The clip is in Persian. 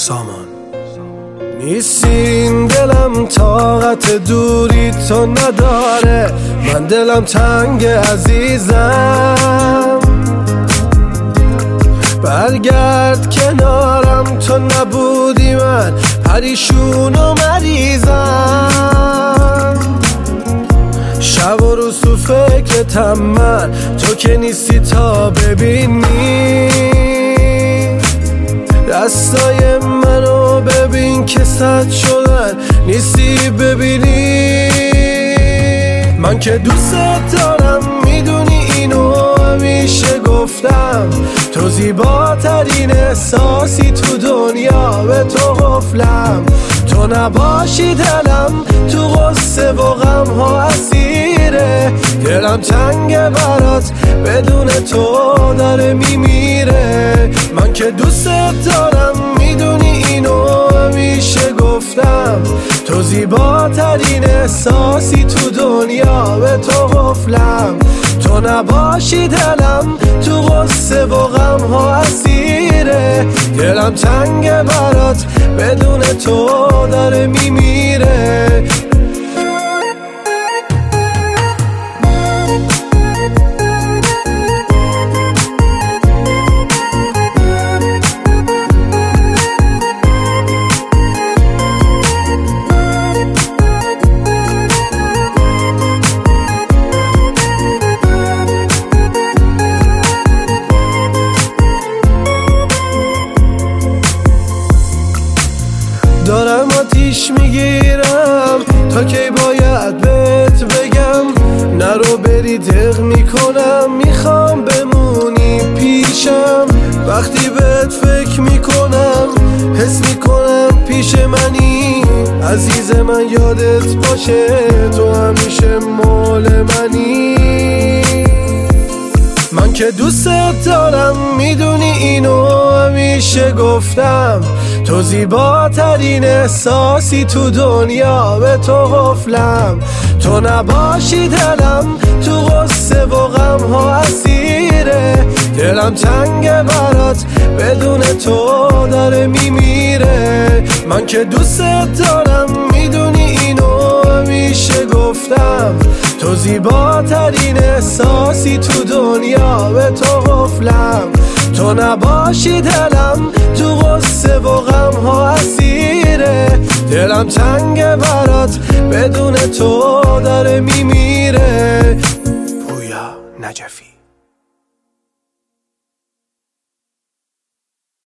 سامان. نیستین دلم طاقت دوری تو نداره، من دلم تنگ عزیزم. برگرد کنارم، تو نبودی من پریشون و مریضم. شب و روز تو فکرتم من، تو که نیستی تا ببینی. دستای منو ببین که سد شدن، نیستی ببینی. من که دوست دارم میدونی اینو، همیشه گفتم تو زیباترین احساسی تو دنیا، به تو قفلم. تو نباشی دلم تو غصه و غم ها اسیره، دلم تنگ برات بدون تو داره میمیره. من که دوست دارم میدونی اینو، همیشه گفتم تو زیباترین احساسی تو دنیا، به تو قفلم. تو نباشی دلم تو غصه و غم ها اسیره، دلم تنگ برات بدون تو داره میمیره. دارم آتیش میگیرم، تا کی باید بهت بگم نرو بری، دق میکنم میخوام بمونی پیشم. وقتی بهت فکر میکنم حس میکنم پیش منی. عزیز من یادت باشه تو همیشه مال منی. من که دوست دارم میدونی اینو، همیشه گفتم تو زیباترین احساسی تو دنیا، به تو قفلم. تو نباشی دلم تو غصه و غم ها اسیره، دلم تنگ برات بدون تو داره میمیره. من که دوست دارم میدونی اینو، همیشه گفتم تو زیباترین احساسی تو دنیا، به تو قفلم. تو نباشی دلم تو غصه و غم ها اسیره، دلم تنگ برات بدون تو داره میمیره. پویا نجفی.